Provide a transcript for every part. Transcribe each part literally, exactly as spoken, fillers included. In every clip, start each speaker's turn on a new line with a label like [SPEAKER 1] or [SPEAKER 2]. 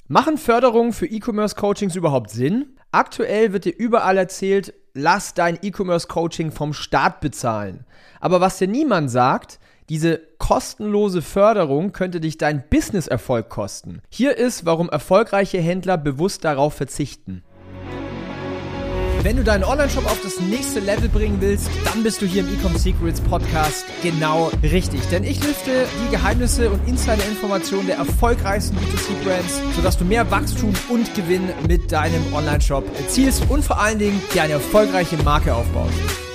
[SPEAKER 1] Machen Förderungen für E-Commerce-Coachings überhaupt Sinn? Aktuell wird dir überall erzählt, lass dein E-Commerce-Coaching vom Staat bezahlen. Aber was dir niemand sagt, diese kostenlose Förderung könnte dich deinen Business-Erfolg kosten. Hier ist, warum erfolgreiche Händler bewusst darauf verzichten. Wenn du deinen Online-Shop auf das nächste Level bringen willst, dann bist du hier im Ecom Secrets Podcast genau richtig. Denn ich lüfte die Geheimnisse und Insider-Informationen der erfolgreichsten B zwei C-Brands, sodass du mehr Wachstum und Gewinn mit deinem Online-Shop erzielst und vor allen Dingen dir eine erfolgreiche Marke aufbaust.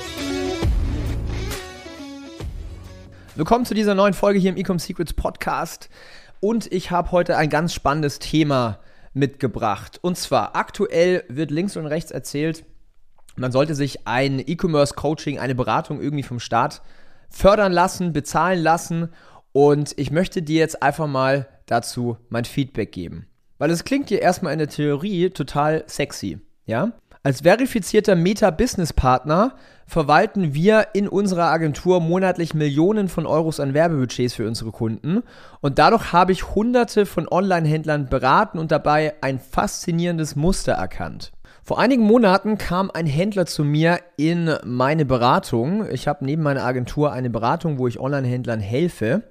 [SPEAKER 1] Willkommen zu dieser neuen Folge hier im Ecom Secrets Podcast. Und ich habe heute ein ganz spannendes Thema mitgebracht. Und zwar, aktuell wird links und rechts erzählt, man sollte sich ein E-Commerce-Coaching, eine Beratung irgendwie vom Staat fördern lassen, bezahlen lassen. Und ich möchte dir jetzt einfach mal dazu mein Feedback geben. Weil es klingt dir erstmal in der Theorie total sexy, ja? Als verifizierter Meta-Business-Partner verwalten wir in unserer Agentur monatlich Millionen von Euros an Werbebudgets für unsere Kunden. Und dadurch habe ich hunderte von Online-Händlern beraten und dabei ein faszinierendes Muster erkannt. Vor einigen Monaten kam ein Händler zu mir in meine Beratung. Ich habe neben meiner Agentur eine Beratung, wo ich Online-Händlern helfe.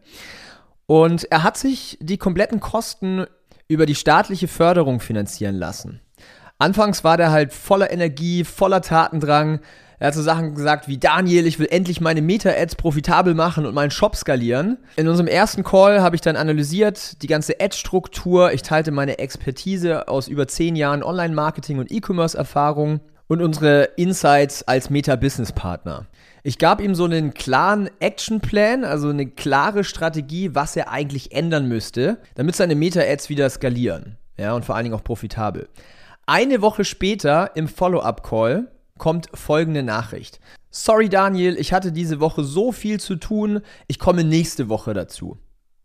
[SPEAKER 1] Und er hat sich die kompletten Kosten über die staatliche Förderung finanzieren lassen. Anfangs war der halt voller Energie, voller Tatendrang. Er hat so Sachen gesagt wie: Daniel, ich will endlich meine Meta-Ads profitabel machen und meinen Shop skalieren. In unserem ersten Call habe ich dann analysiert die ganze Ad-Struktur. Ich teilte meine Expertise aus über zehn Jahren Online-Marketing und E-Commerce-Erfahrung und unsere Insights als Meta-Business-Partner. Ich gab ihm so einen klaren Action-Plan, also eine klare Strategie, was er eigentlich ändern müsste, damit seine Meta-Ads wieder skalieren, ja, und vor allen Dingen auch profitabel. Eine Woche später im Follow-up-Call kommt folgende Nachricht. Sorry Daniel, ich hatte diese Woche so viel zu tun, ich komme nächste Woche dazu.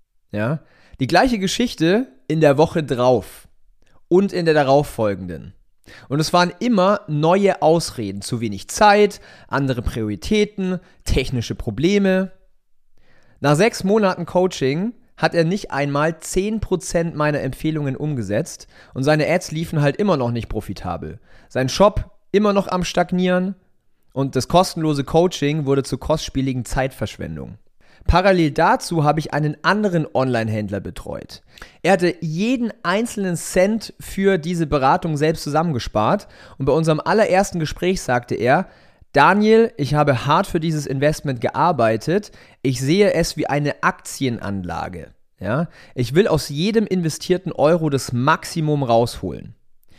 [SPEAKER 1] Ja? Die gleiche Geschichte in der Woche drauf und in der darauffolgenden. Und es waren immer neue Ausreden, zu wenig Zeit, andere Prioritäten, technische Probleme. Nach sechs Monaten Coaching hat er nicht einmal zehn Prozent meiner Empfehlungen umgesetzt und seine Ads liefen halt immer noch nicht profitabel. Sein Shop immer noch am Stagnieren und das kostenlose Coaching wurde zur kostspieligen Zeitverschwendung. Parallel dazu habe ich einen anderen Online-Händler betreut. Er hatte jeden einzelnen Cent für diese Beratung selbst zusammengespart und bei unserem allerersten Gespräch sagte er: Daniel, ich habe hart für dieses Investment gearbeitet. Ich sehe es wie eine Aktienanlage. Ja? Ich will aus jedem investierten Euro das Maximum rausholen.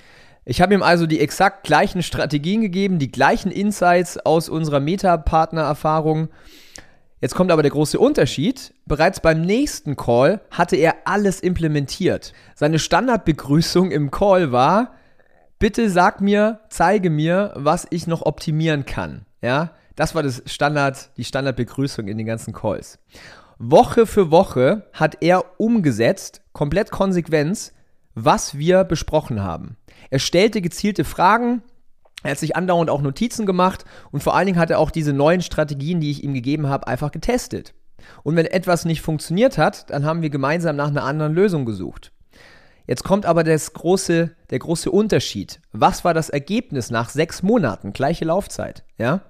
[SPEAKER 1] Ich habe ihm also die exakt gleichen Strategien gegeben, die gleichen Insights aus unserer Meta-Partner-Erfahrung. Jetzt kommt aber der große Unterschied. Bereits beim nächsten Call hatte er alles implementiert. Seine Standardbegrüßung im Call war: Bitte sag mir, zeige mir, was ich noch optimieren kann. Ja, das war das Standard, die Standardbegrüßung in den ganzen Calls. Woche für Woche hat er umgesetzt, komplett konsequent, was wir besprochen haben. Er stellte gezielte Fragen, er hat sich andauernd auch Notizen gemacht und vor allen Dingen hat er auch diese neuen Strategien, die ich ihm gegeben habe, einfach getestet. Und wenn etwas nicht funktioniert hat, dann haben wir gemeinsam nach einer anderen Lösung gesucht. Jetzt kommt aber das große, der große Unterschied. Was war das Ergebnis nach sechs Monaten? Gleiche Laufzeit. Ja?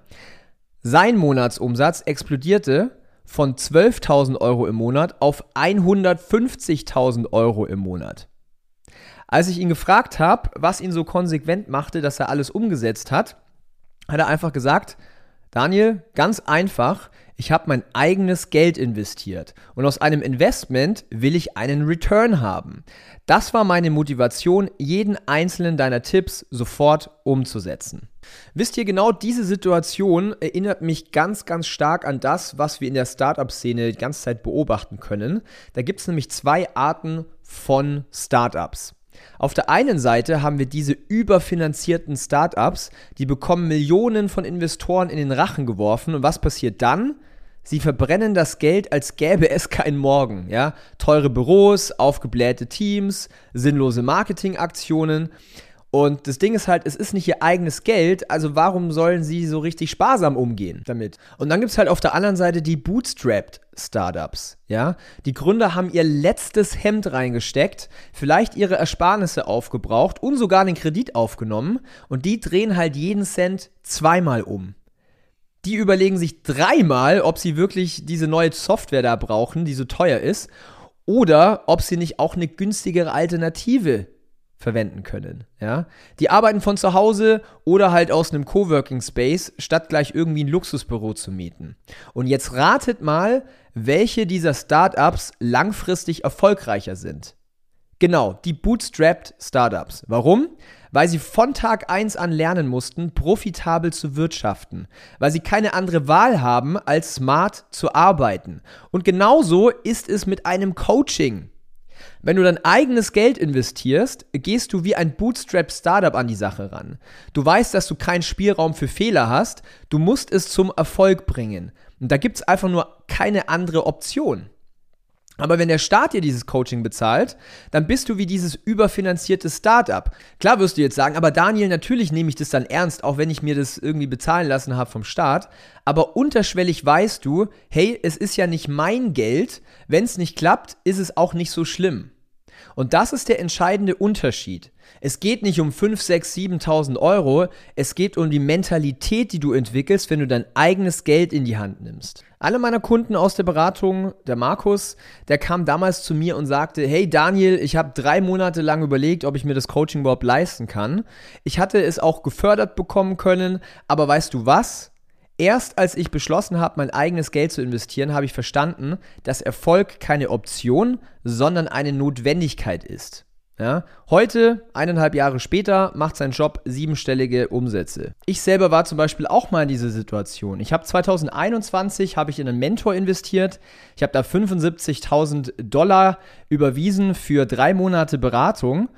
[SPEAKER 1] Sein Monatsumsatz explodierte von zwölftausend Euro im Monat auf hundertfünfzigtausend Euro im Monat. Als ich ihn gefragt habe, was ihn so konsequent machte, dass er alles umgesetzt hat, hat er einfach gesagt: Daniel, ganz einfach, ich habe mein eigenes Geld investiert und aus einem Investment will ich einen Return haben. Das war meine Motivation, jeden einzelnen deiner Tipps sofort umzusetzen. Wisst ihr, genau diese Situation erinnert mich ganz, ganz stark an das, was wir in der Startup-Szene die ganze Zeit beobachten können. Da gibt es nämlich zwei Arten von Startups. Auf der einen Seite haben wir diese überfinanzierten Startups, die bekommen Millionen von Investoren in den Rachen geworfen. Und was passiert dann? Sie verbrennen das Geld, als gäbe es keinen Morgen. Ja? Teure Büros, aufgeblähte Teams, sinnlose Marketingaktionen. Und das Ding ist halt, es ist nicht ihr eigenes Geld, also warum sollen sie so richtig sparsam umgehen damit? Und dann gibt es halt auf der anderen Seite die Bootstrapped Startups, ja? Die Gründer haben ihr letztes Hemd reingesteckt, vielleicht ihre Ersparnisse aufgebraucht und sogar den Kredit aufgenommen und die drehen halt jeden Cent zweimal um. Die überlegen sich dreimal, ob sie wirklich diese neue Software da brauchen, die so teuer ist, oder ob sie nicht auch eine günstigere Alternative verwenden können. Ja? Die arbeiten von zu Hause oder halt aus einem Coworking Space, statt gleich irgendwie ein Luxusbüro zu mieten. Und jetzt ratet mal, welche dieser Startups langfristig erfolgreicher sind. Genau, die Bootstrapped Startups. Warum? Weil sie von Tag eins an lernen mussten, profitabel zu wirtschaften. Weil sie keine andere Wahl haben, als smart zu arbeiten. Und genauso ist es mit einem Coaching. Wenn du dein eigenes Geld investierst, gehst du wie ein Bootstrap-Startup an die Sache ran. Du weißt, dass du keinen Spielraum für Fehler hast, du musst es zum Erfolg bringen. Und da gibt es einfach nur keine andere Option. Aber wenn der Staat dir dieses Coaching bezahlt, dann bist du wie dieses überfinanzierte Startup. Klar wirst du jetzt sagen, aber Daniel, natürlich nehme ich das dann ernst, auch wenn ich mir das irgendwie bezahlen lassen habe vom Staat. Aber unterschwellig weißt du, hey, es ist ja nicht mein Geld. Wenn es nicht klappt, ist es auch nicht so schlimm. Und das ist der entscheidende Unterschied. Es geht nicht um fünftausend, sechstausend, siebentausend Euro, es geht um die Mentalität, die du entwickelst, wenn du dein eigenes Geld in die Hand nimmst. Alle meiner Kunden aus der Beratung, der Markus, der kam damals zu mir und sagte, hey Daniel, ich habe drei Monate lang überlegt, ob ich mir das Coaching überhaupt leisten kann. Ich hatte es auch gefördert bekommen können, aber weißt du was? Erst als ich beschlossen habe, mein eigenes Geld zu investieren, habe ich verstanden, dass Erfolg keine Option, sondern eine Notwendigkeit ist. Ja, heute, eineinhalb Jahre später, macht sein Job siebenstellige Umsätze. Ich selber war zum Beispiel auch mal in dieser Situation. Ich habe zwanzig einundzwanzig habe ich in einen Mentor investiert. Ich habe da fünfundsiebzigtausend Dollar überwiesen für drei Monate Beratung.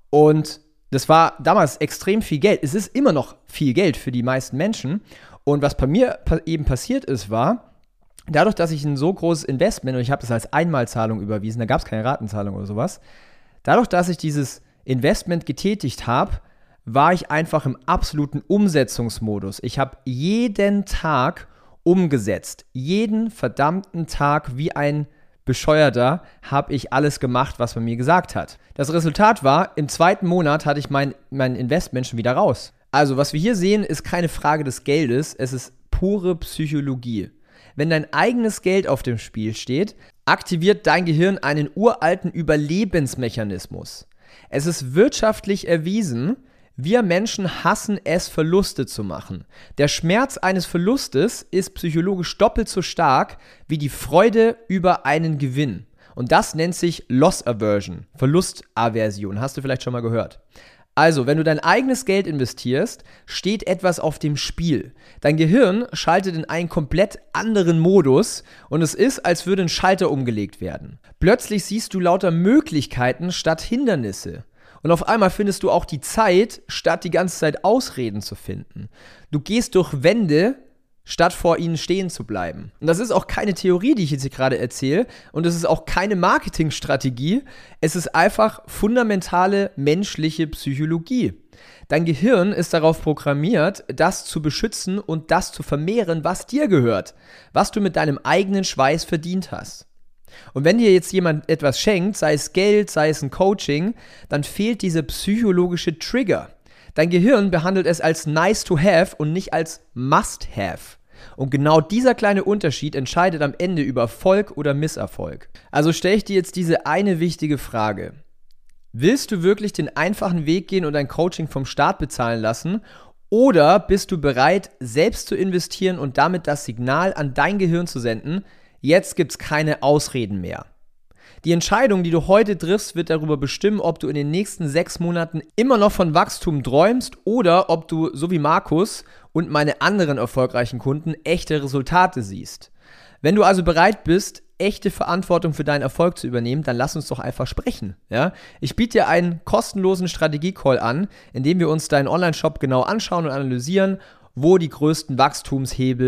[SPEAKER 1] Und das war damals extrem viel Geld. Es ist immer noch viel Geld für die meisten Menschen. Und was bei mir eben passiert ist, war, dadurch, dass ich ein so großes Investment, und ich habe das als Einmalzahlung überwiesen, da gab es keine Ratenzahlung oder sowas, dadurch, dass ich dieses Investment getätigt habe, war ich einfach im absoluten Umsetzungsmodus. Ich habe jeden Tag umgesetzt. Jeden verdammten Tag wie ein Bescheuerter habe ich alles gemacht, was man mir gesagt hat. Das Resultat war, im zweiten Monat hatte ich mein, mein Investment schon wieder raus. Also, was wir hier sehen, ist keine Frage des Geldes, es ist pure Psychologie. Wenn dein eigenes Geld auf dem Spiel steht, aktiviert dein Gehirn einen uralten Überlebensmechanismus. Es ist wirtschaftlich erwiesen, wir Menschen hassen es, Verluste zu machen. Der Schmerz eines Verlustes ist psychologisch doppelt so stark wie die Freude über einen Gewinn. Und das nennt sich Loss Aversion, Verlustaversion, hast du vielleicht schon mal gehört. Also, wenn du dein eigenes Geld investierst, steht etwas auf dem Spiel. Dein Gehirn schaltet in einen komplett anderen Modus und es ist, als würde ein Schalter umgelegt werden. Plötzlich siehst du lauter Möglichkeiten statt Hindernisse. Und auf einmal findest du auch die Zeit, statt die ganze Zeit Ausreden zu finden. Du gehst durch Wände, statt vor ihnen stehen zu bleiben. Und das ist auch keine Theorie, die ich jetzt hier gerade erzähle. Und es ist auch keine Marketingstrategie. Es ist einfach fundamentale menschliche Psychologie. Dein Gehirn ist darauf programmiert, das zu beschützen und das zu vermehren, was dir gehört. Was du mit deinem eigenen Schweiß verdient hast. Und wenn dir jetzt jemand etwas schenkt, sei es Geld, sei es ein Coaching, dann fehlt dieser psychologische Trigger. Dein Gehirn behandelt es als nice to have und nicht als must have. Und genau dieser kleine Unterschied entscheidet am Ende über Erfolg oder Misserfolg. Also stelle ich dir jetzt diese eine wichtige Frage. Willst du wirklich den einfachen Weg gehen und ein Coaching vom Staat bezahlen lassen? Oder bist du bereit, selbst zu investieren und damit das Signal an dein Gehirn zu senden, jetzt gibt's keine Ausreden mehr? Die Entscheidung, die du heute triffst, wird darüber bestimmen, ob du in den nächsten sechs Monaten immer noch von Wachstum träumst oder ob du, so wie Markus und meine anderen erfolgreichen Kunden, echte Resultate siehst. Wenn du also bereit bist, echte Verantwortung für deinen Erfolg zu übernehmen, dann lass uns doch einfach sprechen. Ja? Ich biete dir einen kostenlosen Strategie-Call an, in dem wir uns deinen Online-Shop genau anschauen und analysieren, wo die größten Wachstumshebel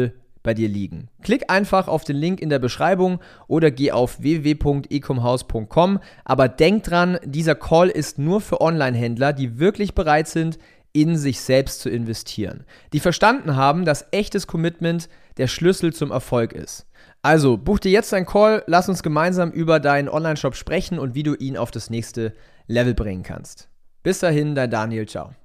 [SPEAKER 1] bei dir liegen. Klick einfach auf den Link in der Beschreibung oder geh auf w w w punkt ecomhouse punkt com. Aber denk dran, dieser Call ist nur für Online-Händler, die wirklich bereit sind, in sich selbst zu investieren. Die verstanden haben, dass echtes Commitment der Schlüssel zum Erfolg ist. Also, buch dir jetzt einen Call, lass uns gemeinsam über deinen Online-Shop sprechen und wie du ihn auf das nächste Level bringen kannst. Bis dahin, dein Daniel, ciao.